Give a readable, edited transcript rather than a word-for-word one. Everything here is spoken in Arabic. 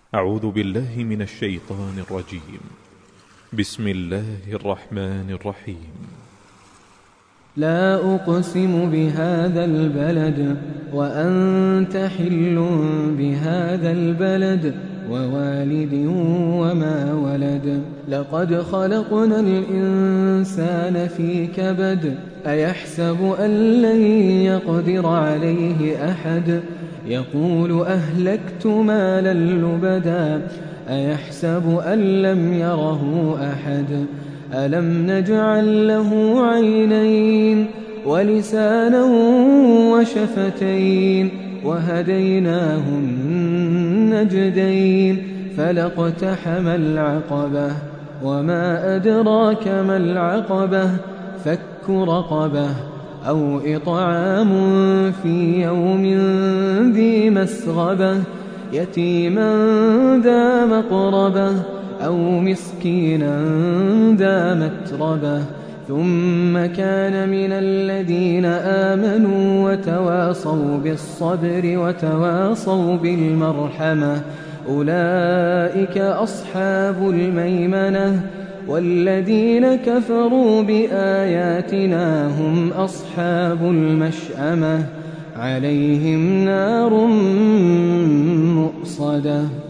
أعوذ بالله من الشيطان الرجيم. بسم الله الرحمن الرحيم. لا أقسم بهذا البلد وأنت حل بهذا البلد ووالد وما ولد. لقد خلقنا الإنسان في كبد. أيحسب أن لن يقدر عليه أحد؟ يقول أهلكت مالا لبدا. أيحسب أن لم يره أحد؟ ألم نجعل له عينين ولسانا وشفتين وهديناه النجدين. فلاقتحم العقبة وما أدراك ما العقبة. فك رقبة أو إطعام في يوم ذي مسغبة يتيما ذا مقربة أو مسكينا ذا متربة. ثم كان من الذين آمنوا وتواصوا بالصبر وتواصوا بالمرحمة أولئك أصحاب الميمنة. والذين كفروا بآياتنا هم أصحاب المشأمة عليهم نار مؤصدة.